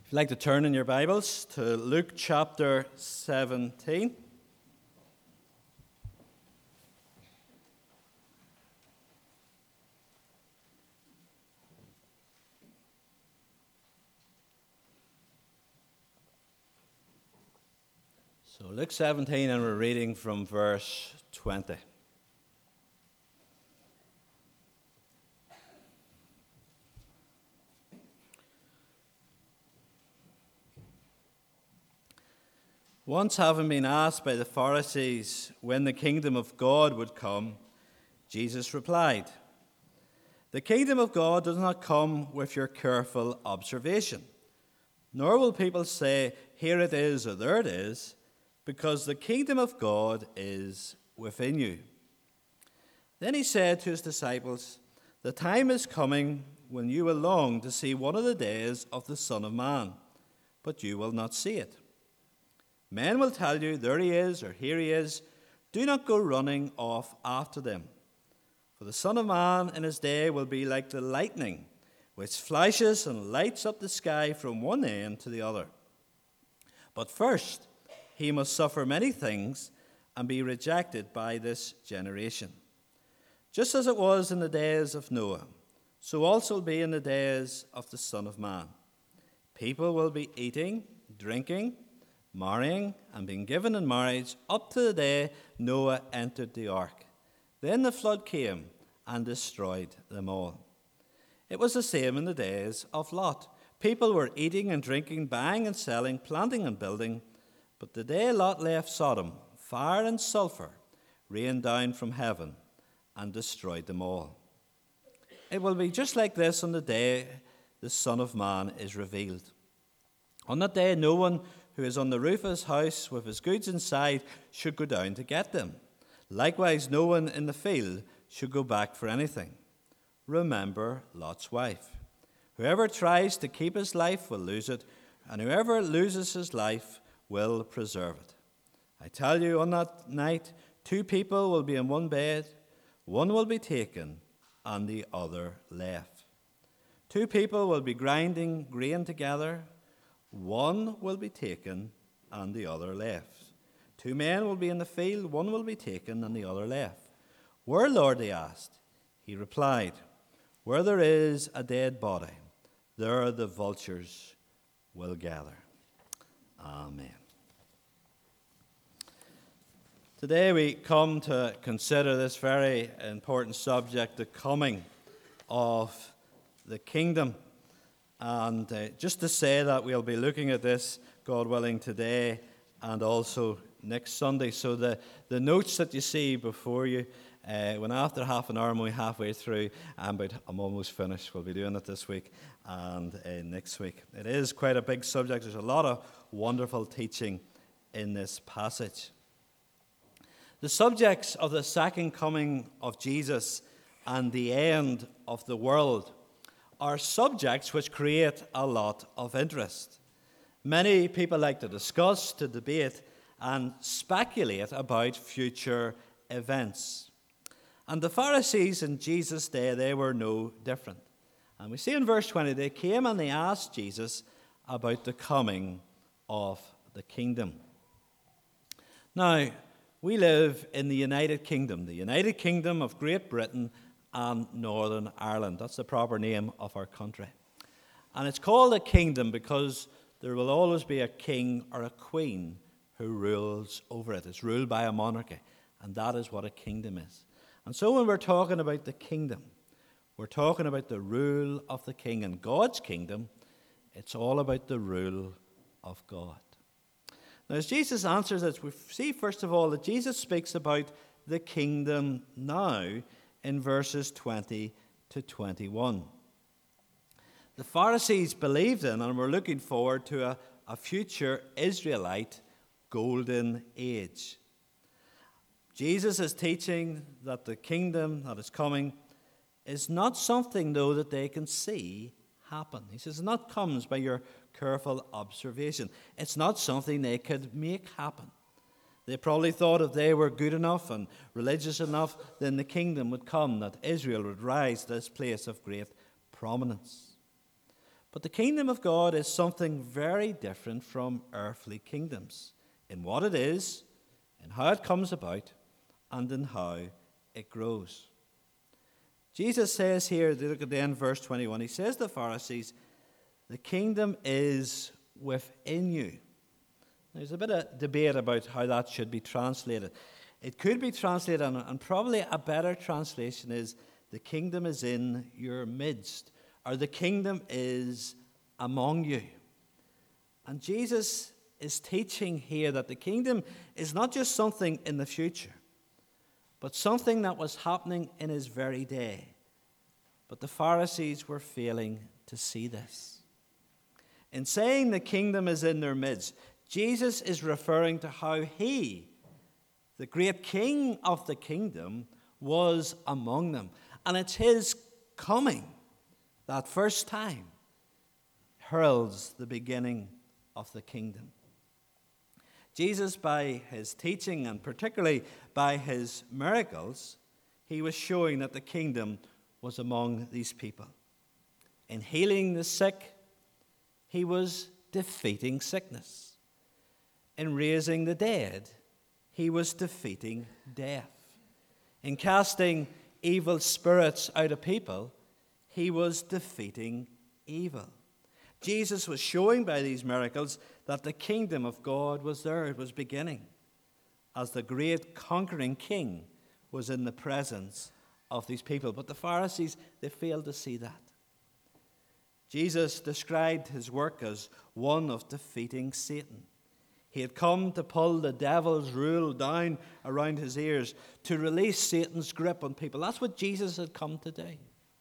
If you'd like to turn in your Bibles to Luke chapter 17. So Luke 17, and we're reading from verse 20. Once having been asked by the Pharisees when the kingdom of God would come, Jesus replied, "The kingdom of God does not come with your careful observation, nor will people say, 'Here it is,' or 'There it is,' because the kingdom of God is within you." Then he said to his disciples, "The time is coming when you will long to see one of the days of the Son of Man, but you will not see it. Men will tell you, 'There he is,' or 'Here he is.' Do not go running off after them. For the Son of Man in his day will be like the lightning, which flashes and lights up the sky from one end to the other. But first he must suffer many things and be rejected by this generation. Just as it was in the days of Noah, so also will be in the days of the Son of Man. People will be eating, drinking, marrying, and being given in marriage up to the day Noah entered the ark. Then the flood came and destroyed them all. It was the same in the days of Lot. People were eating and drinking, buying and selling, planting and building. But the day Lot left Sodom, fire and sulfur rained down from heaven and destroyed them all. It will be just like this on the day the Son of Man is revealed. On that day, no one who is on the roof of his house with his goods inside should go down to get them. Likewise, no one in the field should go back for anything. Remember Lot's wife. Whoever tries to keep his life will lose it, and whoever loses his life will preserve it. I tell you, on that night, two people will be in one bed. One will be taken, and the other left. Two people will be grinding grain together. One will be taken, and the other left. Two men will be in the field. One will be taken, and the other left. Where, Lord?" they asked. He replied, "Where there is a dead body, there the vultures will gather." Amen. Today we come to consider this very important subject, the coming of the kingdom. And just to say that we'll be looking at this, God willing, today and also next Sunday. So the notes that you see before you, when after half an hour, I'm only halfway through, I'm almost finished. We'll be doing it this week and next week. It is quite a big subject. There's a lot of wonderful teaching in this passage. The subjects of the second coming of Jesus and the end of the world are subjects which create a lot of interest. Many people like to discuss, to debate, and speculate about future events. And the Pharisees in Jesus' day, they were no different. And we see in verse 20, they came and they asked Jesus about the coming of the kingdom. Now, we live in the United Kingdom of Great Britain and Northern Ireland. That's the proper name of our country. And it's called a kingdom because there will always be a king or a queen who rules over it. It's ruled by a monarchy, and that is what a kingdom is. And so when we're talking about the kingdom, we're talking about the rule of the king. And God's kingdom, it's all about the rule of God. Now, as Jesus answers this, we see, first of all, that Jesus speaks about the kingdom now in verses 20 to 21. The Pharisees believed in and were looking forward to a future Israelite golden age. Jesus is teaching that the kingdom that is coming is not something, though, that they can see happen. He says it not comes by your careful observation. It's not something they could make happen. They probably thought if they were good enough and religious enough, then the kingdom would come, that Israel would rise to this place of great prominence. But the kingdom of God is something very different from earthly kingdoms in what it is, in how it comes about, and in how it grows. Jesus says here, look at the end, verse 21, he says to the Pharisees, the kingdom is within you. There's a bit of debate about how that should be translated. It could be translated, and probably a better translation is, the kingdom is in your midst, or the kingdom is among you. And Jesus is teaching here that the kingdom is not just something in the future, but something that was happening in his very day. But the Pharisees were failing to see this. In saying the kingdom is in their midst, Jesus is referring to how he, the great king of the kingdom, was among them. And it's his coming, that first time, heralds the beginning of the kingdom. Jesus, by his teaching and particularly by his miracles, he was showing that the kingdom was among these people. In healing the sick, he was defeating sickness. In raising the dead, he was defeating death. In casting evil spirits out of people, he was defeating evil. Jesus was showing by these miracles that the kingdom of God was there. It was beginning as the great conquering king was in the presence of these people. But the Pharisees, they failed to see that. Jesus described his work as one of defeating Satan. He had come to pull the devil's rule down around his ears, to release Satan's grip on people. That's what Jesus had come to do.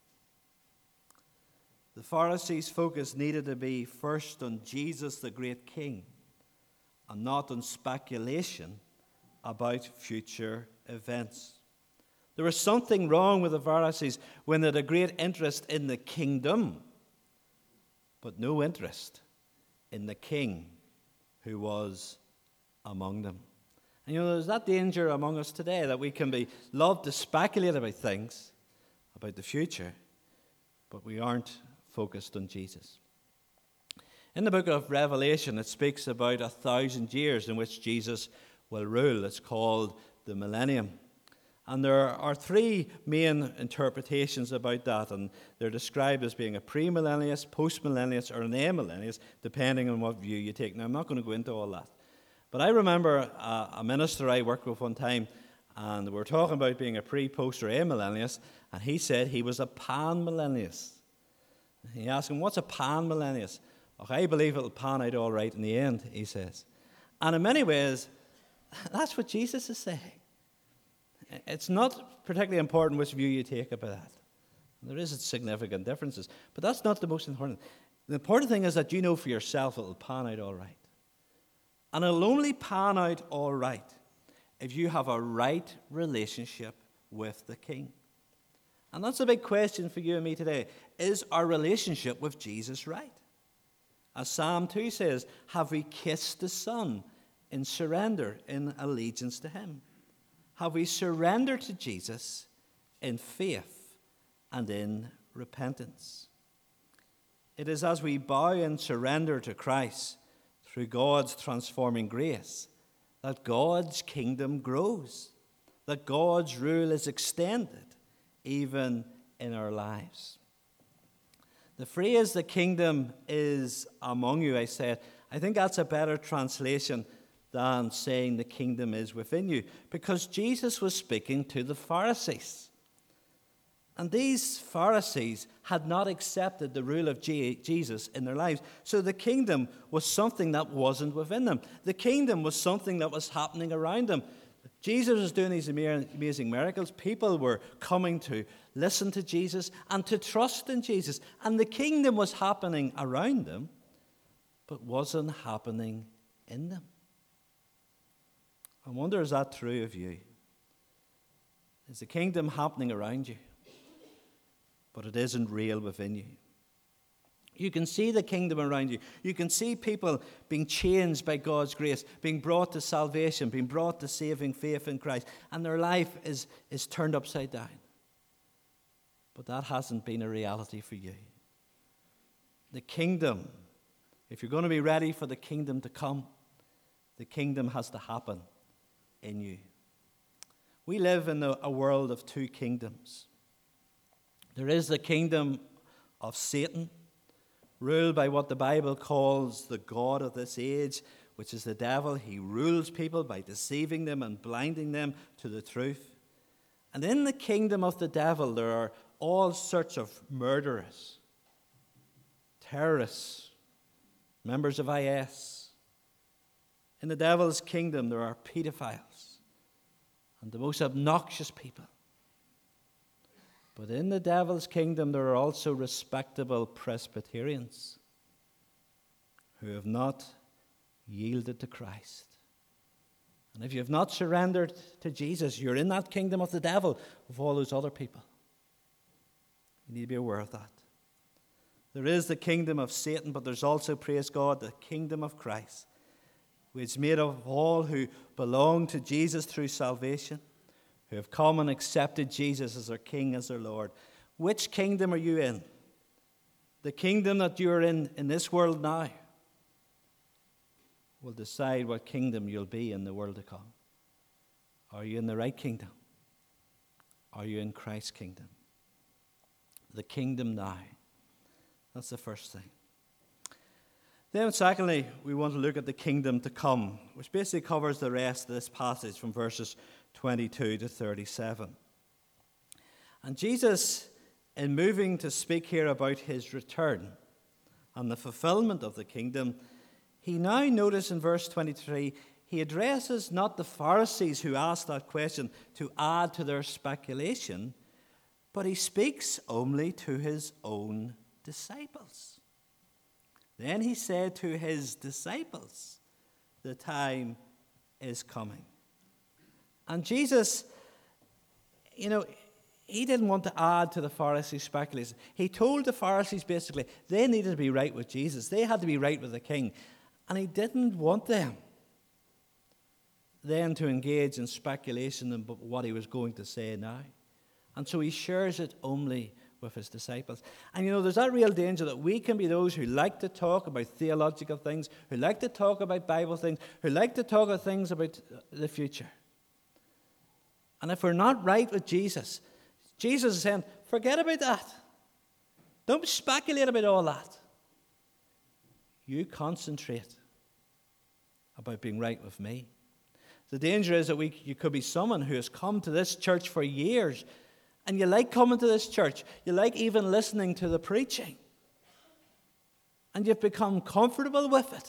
The Pharisees' focus needed to be first on Jesus, the great king, and not on speculation about future events. There was something wrong with the Pharisees when they had a great interest in the kingdom, but no interest in the king who was among them. And there's that danger among us today that we can love to speculate about things, about the future, but we aren't focused on Jesus. In the book of Revelation, it speaks about 1,000 years in which Jesus will rule. It's called the millennium. And there are three main interpretations about that, and they're described as being a premillennialist, postmillennialist, or an amillennialist, depending on what view you take. Now, I'm not going to go into all that. But I remember a minister I worked with one time, and we were talking about being a pre, post, or amillennialist, and he said he was a pan-millennialist. He asked him, what's a pan-millennialist? Okay, I believe it'll pan out all right in the end, he says. And in many ways, that's what Jesus is saying. It's not particularly important which view you take about that. There is significant differences, but that's not the most important. The important thing is that you know for yourself it'll pan out all right. And it'll only pan out all right if you have a right relationship with the King. And that's a big question for you and me today. Is our relationship with Jesus right? As Psalm 2 says, have we kissed the Son in surrender, in allegiance to him? Have we surrendered to Jesus in faith and in repentance? It is as we bow and surrender to Christ through God's transforming grace that God's kingdom grows, that God's rule is extended even in our lives. The phrase, the kingdom is among you, I said, I think that's a better translation than saying the kingdom is within you, because Jesus was speaking to the Pharisees. And these Pharisees had not accepted the rule of Jesus in their lives. So the kingdom was something that wasn't within them. The kingdom was something that was happening around them. Jesus was doing these amazing miracles. People were coming to listen to Jesus and to trust in Jesus. And the kingdom was happening around them, but wasn't happening in them. I wonder, is that true of you? Is the kingdom happening around you, but it isn't real within you? You can see the kingdom around you. You can see people being changed by God's grace, being brought to salvation, being brought to saving faith in Christ, and their life is turned upside down. But that hasn't been a reality for you. the kingdom, if you're going to be ready for the kingdom to come, the kingdom has to happen in you. We live in a world of two kingdoms. There is the kingdom of Satan, ruled by what the Bible calls the god of this age, which is the devil. He rules people by deceiving them and blinding them to the truth. And in the kingdom of the devil, there are all sorts of murderers, terrorists, members of IS. In the devil's kingdom, there are pedophiles and the most obnoxious people. But in the devil's kingdom, there are also respectable Presbyterians who have not yielded to Christ. And if you have not surrendered to Jesus, you're in that kingdom of the devil with all those other people. You need to be aware of that. There is the kingdom of Satan, but there's also, praise God, the kingdom of Christ, which is made of all who belong to Jesus through salvation, who have come and accepted Jesus as their King, as their Lord. Which kingdom are you in? The kingdom that you're in this world now will decide what kingdom you'll be in the world to come. Are you in the right kingdom? Are you in Christ's kingdom? The kingdom now. That's the first thing. Then secondly, we want to look at the kingdom to come, which basically covers the rest of this passage from verses 22 to 37. And Jesus, in moving to speak here about his return and the fulfillment of the kingdom, he now, notice in verse 23, he addresses not the Pharisees who asked that question to add to their speculation, but he speaks only to his own disciples. Then he said to his disciples, the time is coming. And Jesus, he didn't want to add to the Pharisees' speculation. He told the Pharisees basically they needed to be right with Jesus. They had to be right with the king. And he didn't want them then to engage in speculation about what he was going to say now. And so he shares it only with his disciples. And there's that real danger that we can be those who like to talk about theological things, who like to talk about Bible things, who like to talk about things about the future. And if we're not right with Jesus, Jesus is saying, forget about that. Don't speculate about all that. You concentrate about being right with me. The danger is that you could be someone who has come to this church for years, and you like coming to this church. You like even listening to the preaching. And you've become comfortable with it.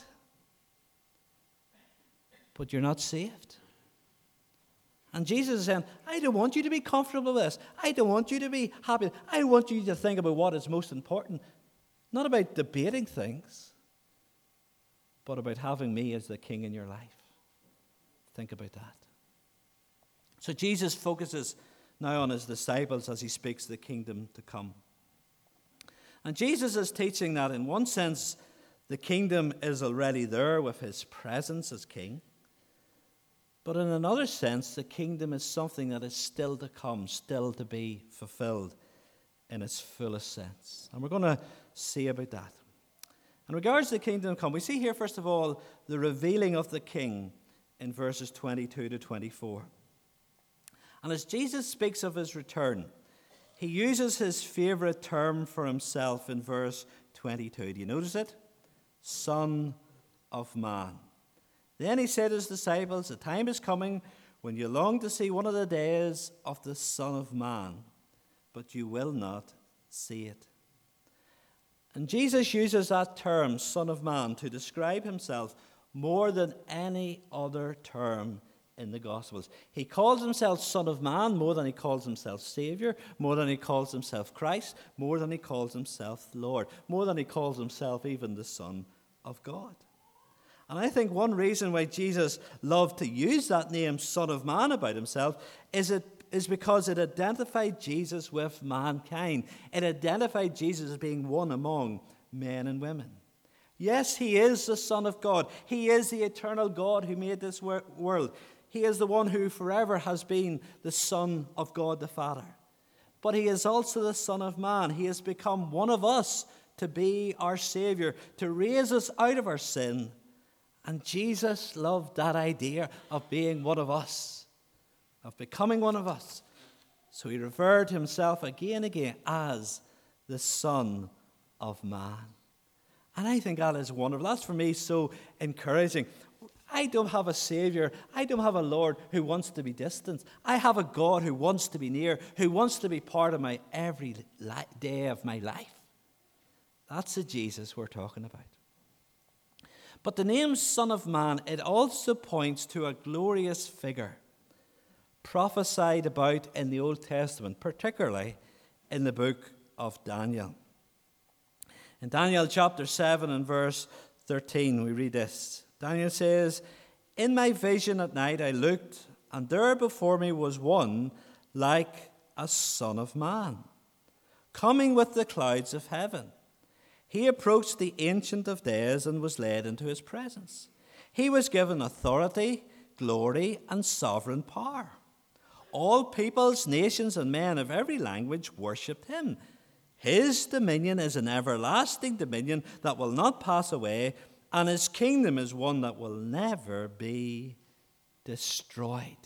But you're not saved. And Jesus is saying, I don't want you to be comfortable with this. I don't want you to be happy. I want you to think about what is most important. Not about debating things, but about having me as the king in your life. Think about that. So Jesus focuses now on his disciples as he speaks the kingdom to come. And Jesus is teaching that in one sense, the kingdom is already there with his presence as king. But in another sense, the kingdom is something that is still to come, still to be fulfilled in its fullest sense. And we're going to see about that. In regards to the kingdom to come, we see here, first of all, the revealing of the king in verses 22 to 24. And as Jesus speaks of his return, he uses his favorite term for himself in verse 22. Do you notice it? Son of Man. Then he said to his disciples, the time is coming when you long to see one of the days of the Son of Man, but you will not see it. And Jesus uses that term, Son of Man, to describe himself more than any other term in the Gospels. He calls himself Son of Man more than he calls himself Savior, more than he calls himself Christ, more than he calls himself Lord, more than he calls himself even the Son of God. And I think one reason why Jesus loved to use that name, Son of Man, about himself is because it identified Jesus with mankind. It identified Jesus as being one among men and women. Yes, he is the Son of God. He is the eternal God who made this world. He is the one who forever has been the Son of God the Father. But he is also the Son of Man. He has become one of us to be our Savior, to raise us out of our sin. And Jesus loved that idea of being one of us, of becoming one of us. So he referred to himself again and again as the Son of Man. And I think that is wonderful. That's for me so encouraging. I don't have a Savior. I don't have a Lord who wants to be distant. I have a God who wants to be near, who wants to be part of my every day of my life. That's the Jesus we're talking about. But the name Son of Man, it also points to a glorious figure prophesied about in the Old Testament, particularly in the book of Daniel. In Daniel chapter 7 and verse 13, we read this. Daniel says, "In my vision at night I looked, and there before me was one like a son of man, coming with the clouds of heaven. He approached the Ancient of Days and was led into his presence. He was given authority, glory, and sovereign power. All peoples, nations, and men of every language worshipped him. His dominion is an everlasting dominion that will not pass away, and his kingdom is one that will never be destroyed."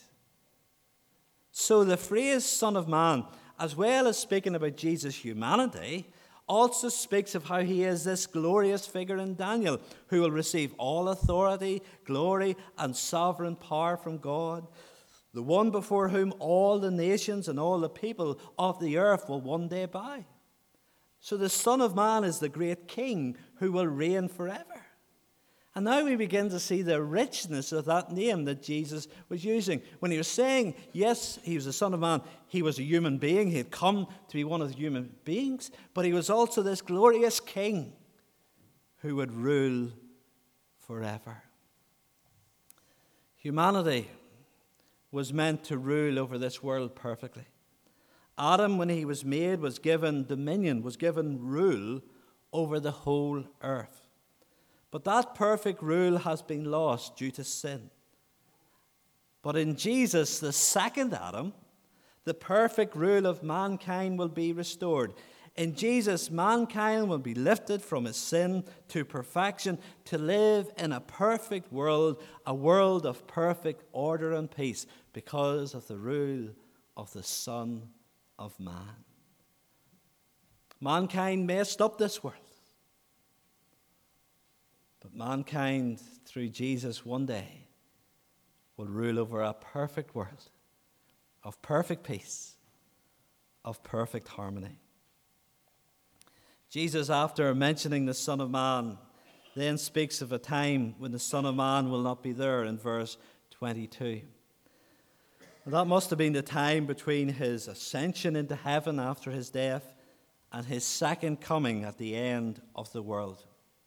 So the phrase Son of Man, as well as speaking about Jesus' humanity, also speaks of how he is this glorious figure in Daniel who will receive all authority, glory, and sovereign power from God, the one before whom all the nations and all the people of the earth will one day bow. So the Son of Man is the great King who will reign forever. And now we begin to see the richness of that name that Jesus was using. When he was saying, yes, he was the Son of Man, he was a human being, he had come to be one of the human beings, but he was also this glorious King who would rule forever. Humanity was meant to rule over this world perfectly. Adam, when he was made, was given dominion, was given rule over the whole earth. But that perfect rule has been lost due to sin. But in Jesus, the second Adam, the perfect rule of mankind will be restored. In Jesus, mankind will be lifted from his sin to perfection to live in a perfect world, a world of perfect order and peace because of the rule of the Son of Man. Mankind messed up this world. But mankind, through Jesus, one day will rule over a perfect world of perfect peace, of perfect harmony. Jesus, after mentioning the Son of Man, then speaks of a time when the Son of Man will not be there in verse 22. And that must have been the time between his ascension into heaven after his death and his second coming at the end of the world.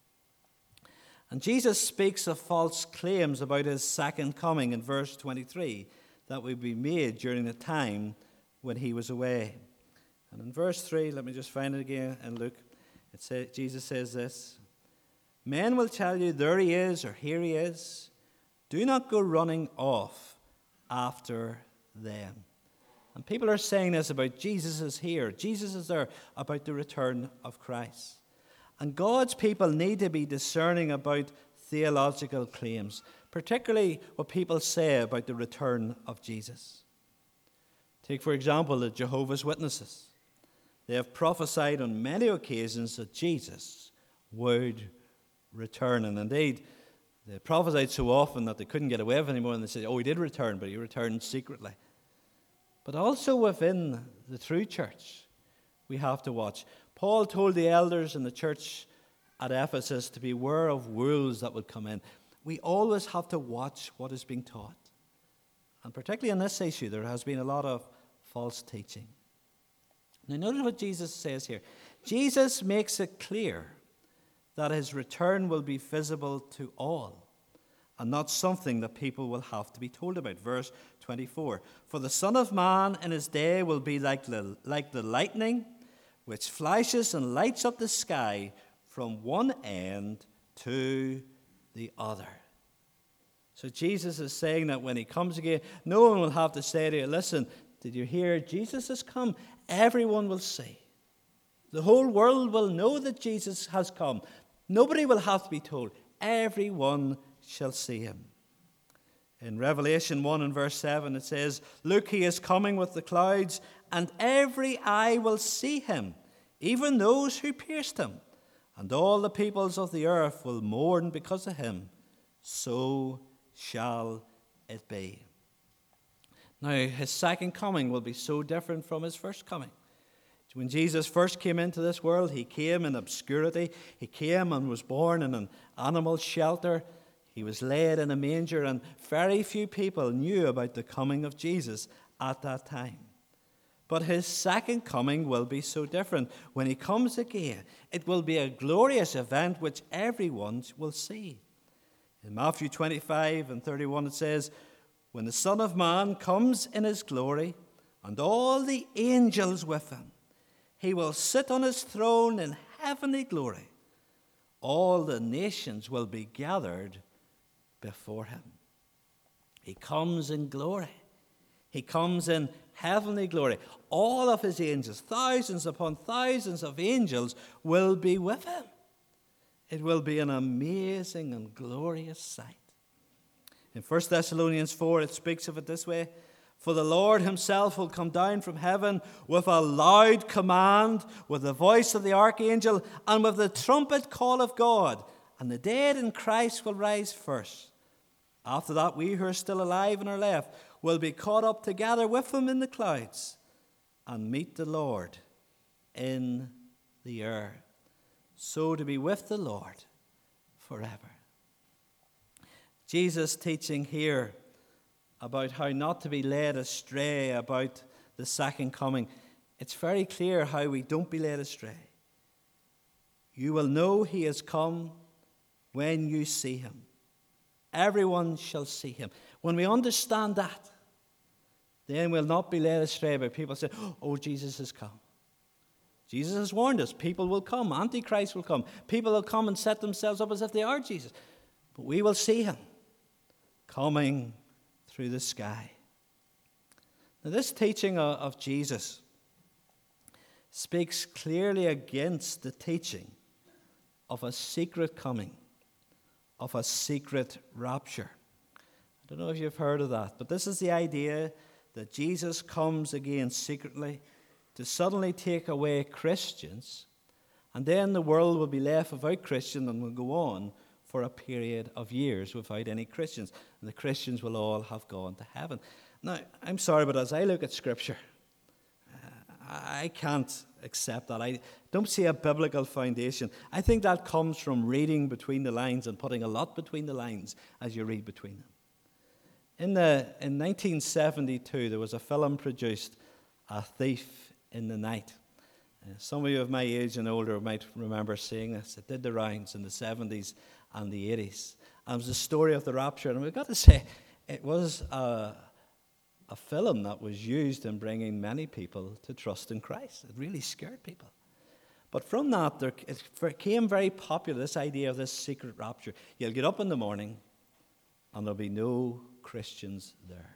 And Jesus speaks of false claims about his second coming in verse 23 that would be made during the time when he was away. And in verse 3, let me just find it again and look. Jesus says this, "Men will tell you, there he is, or here he is. Do not go running off after them." And people are saying this about Jesus is here, Jesus is there, about the return of Christ. And God's people need to be discerning about theological claims, particularly what people say about the return of Jesus. Take, for example, the Jehovah's Witnesses. They have prophesied on many occasions that Jesus would return. And indeed, they prophesied so often that they couldn't get away with it anymore. And they said, oh, he did return, but he returned secretly. But also within the true church, we have to watch. Paul told the elders in the church at Ephesus to beware of wolves that would come in. We always have to watch what is being taught. And particularly on this issue, there has been a lot of false teaching. Now notice what Jesus says here. Jesus makes it clear that his return will be visible to all and not something that people will have to be told about. Verse 24, "For the Son of Man in his day will be like the lightning, which flashes and lights up the sky from one end to the other." So Jesus is saying that when he comes again, no one will have to say to you, listen, did you hear Jesus has come? Everyone will see. The whole world will know that Jesus has come. Nobody will have to be told. Everyone shall see him. In Revelation 1 and verse 7 it says, "Look, he is coming with the clouds, and every eye will see him, even those who pierced him. And all the peoples of the earth will mourn because of him. So shall it be." Now, his second coming will be so different from his first coming. When Jesus first came into this world, he came in obscurity. He came and was born in an animal shelter. He was laid in a manger, and very few people knew about the coming of Jesus at that time. But his second coming will be so different. When he comes again, it will be a glorious event which everyone will see. In Matthew 25 and 31 it says, "When the Son of Man comes in his glory, and all the angels with him, he will sit on his throne in heavenly glory. All the nations will be gathered before him." He comes in glory. He comes in heavenly glory. All of his angels, thousands upon thousands of angels, will be with him. It will be an amazing and glorious sight. In 1 Thessalonians 4, it speaks of it this way: "For the Lord himself will come down from heaven with a loud command, with the voice of the archangel, and with the trumpet call of God. And the dead in Christ will rise first. After that, we who are still alive and are left will be caught up together with them in the clouds and meet the Lord in the air." So to be with the Lord forever. Jesus' teaching here about how not to be led astray about the second coming, it's very clear how we don't be led astray. You will know he has come when you see him. Everyone shall see him. When we understand that, then we'll not be led astray by people saying, "Oh, Jesus has come." Jesus has warned us. People will come. Antichrist will come. People will come and set themselves up as if they are Jesus. But we will see him coming through the sky. Now, this teaching of Jesus speaks clearly against the teaching of a secret coming, of a secret rapture. I don't know if you've heard of that, but this is the idea that Jesus comes again secretly to suddenly take away Christians, and then the world will be left without Christians and will go on for a period of years without any Christians, and the Christians will all have gone to heaven. Now, I'm sorry, but as I look at Scripture, I can't accept that. I don't see a biblical foundation. I think that comes from reading between the lines and putting a lot between the lines as you read between them. In 1972, there was a film produced, A Thief in the Night. Some of you of my age and older might remember seeing this. It did the rounds in the 70s and the 80s. And it was the story of the rapture. And we've got to say, it was a film that was used in bringing many people to trust in Christ. It really scared people. But from that, it became very popular, this idea of this secret rapture. You'll get up in the morning, and there'll be no Christians there.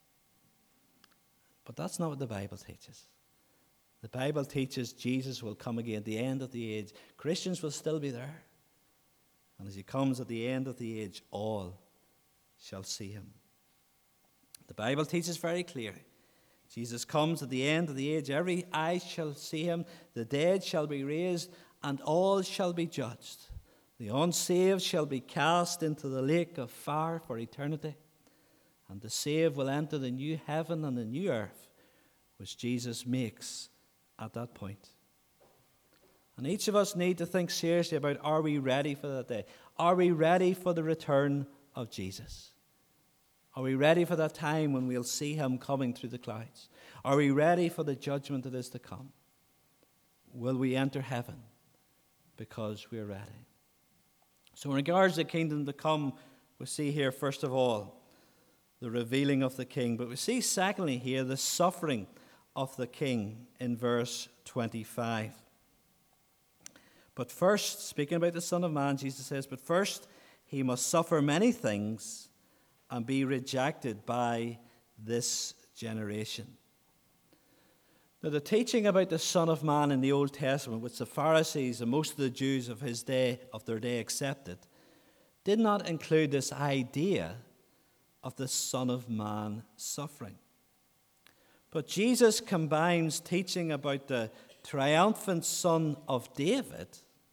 But that's not what the Bible teaches. The Bible teaches Jesus will come again at the end of the age. Christians will still be there. And as he comes at the end of the age, all shall see him. The Bible teaches very clearly. Jesus comes at the end of the age. Every eye shall see him. The dead shall be raised, and all shall be judged. The unsaved shall be cast into the lake of fire for eternity. And the saved will enter the new heaven and the new earth, which Jesus makes at that point. And each of us need to think seriously about, are we ready for that day? Are we ready for the return of Jesus? Are we ready for that time when we'll see him coming through the clouds? Are we ready for the judgment that is to come? Will we enter heaven because we're ready? So in regards to the kingdom to come, we see here, first of all, the revealing of the king. But we see, secondly, here, the suffering of the king in verse 25. But first, speaking about the Son of Man, Jesus says, but first he must suffer many things and be rejected by this generation. Now, the teaching about the Son of Man in the Old Testament, which the Pharisees and most of the Jews of their day accepted, did not include this idea of the Son of Man suffering. But Jesus combines teaching about the triumphant Son of David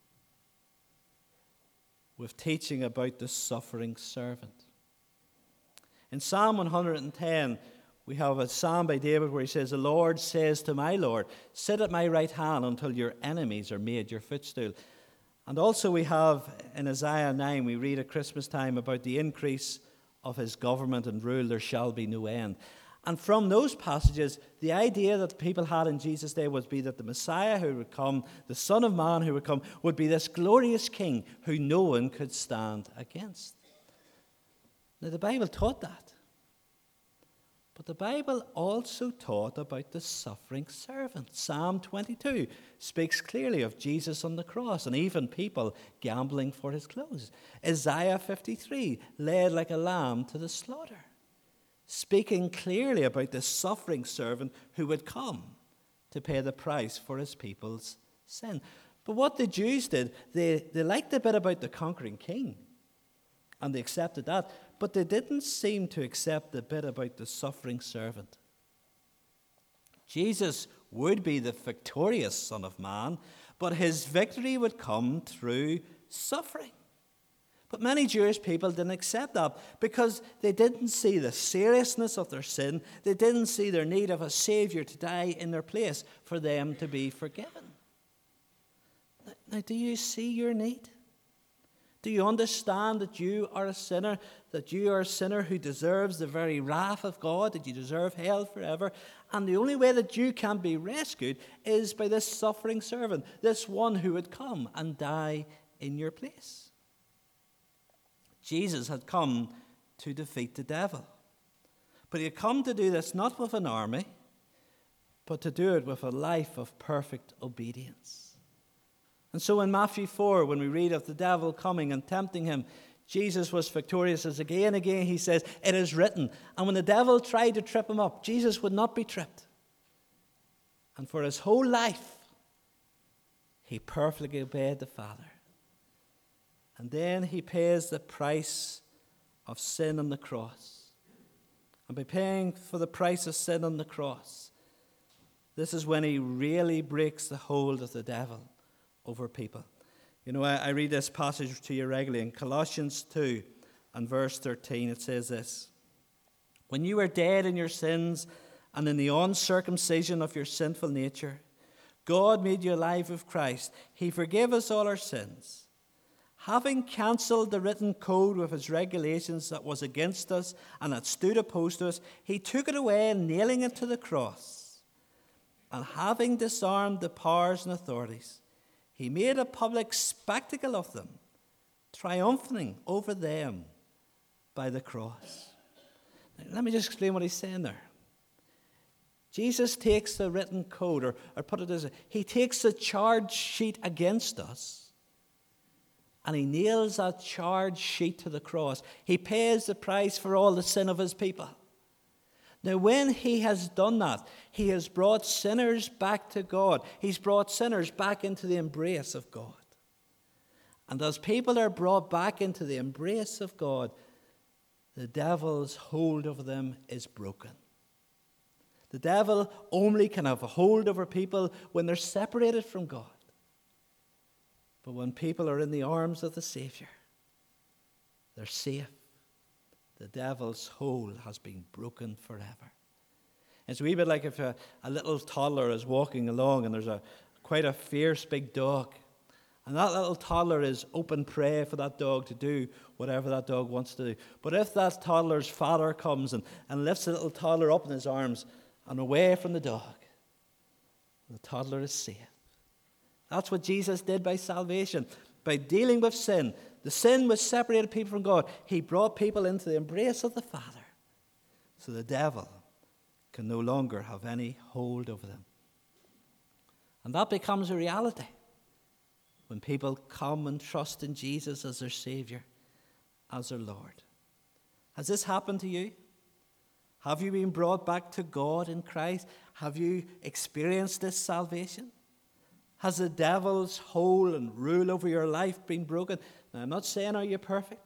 with teaching about the suffering servant. In Psalm 110, we have a psalm by David where he says, "The Lord says to my Lord, sit at my right hand until your enemies are made your footstool." And also we have in Isaiah 9, we read at Christmas time about the increase of his government and rule, there shall be no end. And from those passages, the idea that people had in Jesus' day would be that the Messiah who would come, the Son of Man who would come, would be this glorious king who no one could stand against. Now, the Bible taught that. But the Bible also taught about the suffering servant. Psalm 22 speaks clearly of Jesus on the cross and even people gambling for his clothes. Isaiah 53 led like a lamb to the slaughter, speaking clearly about the suffering servant who would come to pay the price for his people's sin. But what the Jews did, they liked a bit about the conquering king, and they accepted that, but they didn't seem to accept the bit about the suffering servant. Jesus would be the victorious Son of Man, but his victory would come through suffering. But many Jewish people didn't accept that because they didn't see the seriousness of their sin. They didn't see their need of a Savior to die in their place for them to be forgiven. Now, do you see your need? Do you understand that you are a sinner, that you are a sinner who deserves the very wrath of God, that you deserve hell forever? And the only way that you can be rescued is by this suffering servant, this one who would come and die in your place. Jesus had come to defeat the devil. But he had come to do this not with an army, but to do it with a life of perfect obedience. And so in Matthew 4, when we read of the devil coming and tempting him, Jesus was victorious as again and again he says, "It is written." And when the devil tried to trip him up, Jesus would not be tripped. And for his whole life, he perfectly obeyed the Father. And then he pays the price of sin on the cross. And by paying for the price of sin on the cross, this is when he really breaks the hold of the devil over people. You know, I read this passage to you regularly in Colossians 2 and verse 13. It says this: "When you were dead in your sins and in the uncircumcision of your sinful nature, God made you alive with Christ. He forgave us all our sins. Having cancelled the written code with its regulations that was against us and that stood opposed to us, he took it away, nailing it to the cross. And having disarmed the powers and authorities, he made a public spectacle of them, triumphing over them by the cross." Now, let me just explain what he's saying there. Jesus takes the written code, or put it this way, he takes the charge sheet against us, and he nails that charge sheet to the cross. He pays the price for all the sin of his people. Now, when he has done that, he has brought sinners back to God. He's brought sinners back into the embrace of God. And as people are brought back into the embrace of God, the devil's hold over them is broken. The devil only can have a hold over people when they're separated from God. But when people are in the arms of the Savior, they're safe. The devil's hold has been broken forever. It's a wee bit like if a little toddler is walking along and there's quite a fierce big dog. And that little toddler is open prey for that dog to do whatever that dog wants to do. But if that toddler's father comes and lifts the little toddler up in his arms and away from the dog, the toddler is safe. That's what Jesus did by salvation. By dealing with sin, the sin which separated people from God, he brought people into the embrace of the Father. So the devil can no longer have any hold over them. And that becomes a reality when people come and trust in Jesus as their Savior, as their Lord. Has this happened to you? Have you been brought back to God in Christ? Have you experienced this salvation? Has the devil's hold and rule over your life been broken? Now, I'm not saying are you perfect,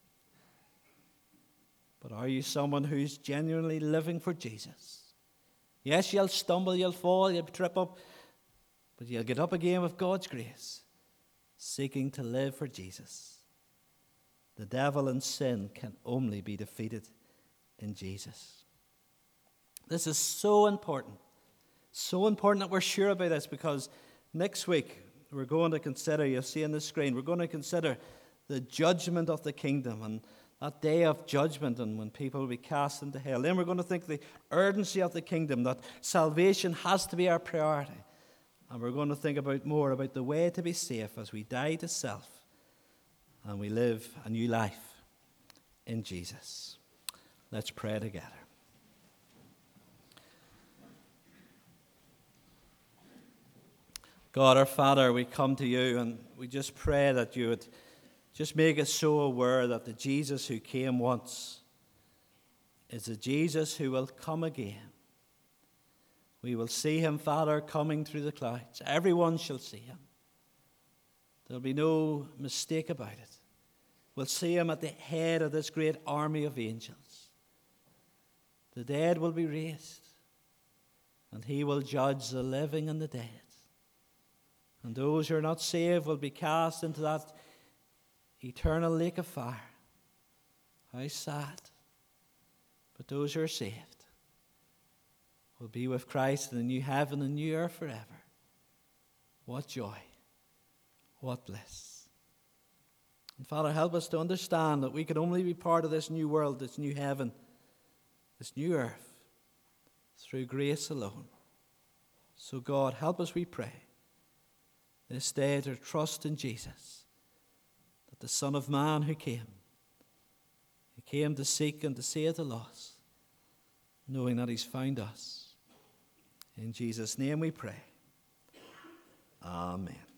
but are you someone who's genuinely living for Jesus? Yes, you'll stumble, you'll fall, you'll trip up, but you'll get up again with God's grace, seeking to live for Jesus. The devil and sin can only be defeated in Jesus. This is so important that we're sure about this, because next week we're going to consider, you'll see on the screen, we're going to consider the judgment of the kingdom and that day of judgment and when people will be cast into hell. Then we're going to think the urgency of the kingdom, that salvation has to be our priority. And we're going to think more about the way to be safe as we die to self and we live a new life in Jesus. Let's pray together. God, our Father, we come to you and we just pray that you would just make us so aware that the Jesus who came once is the Jesus who will come again. We will see him, Father, coming through the clouds. Everyone shall see him. There'll be no mistake about it. We'll see him at the head of this great army of angels. The dead will be raised, and he will judge the living and the dead. And those who are not saved will be cast into that eternal lake of fire. How sad. But those who are saved will be with Christ in the new heaven and new earth forever. What joy. What bliss. And Father, help us to understand that we can only be part of this new world, this new heaven, this new earth, through grace alone. So God, help us, we pray, this day to trust in Jesus, that the Son of Man who came to seek and to save the lost, knowing that he's found us. In Jesus' name we pray. Amen.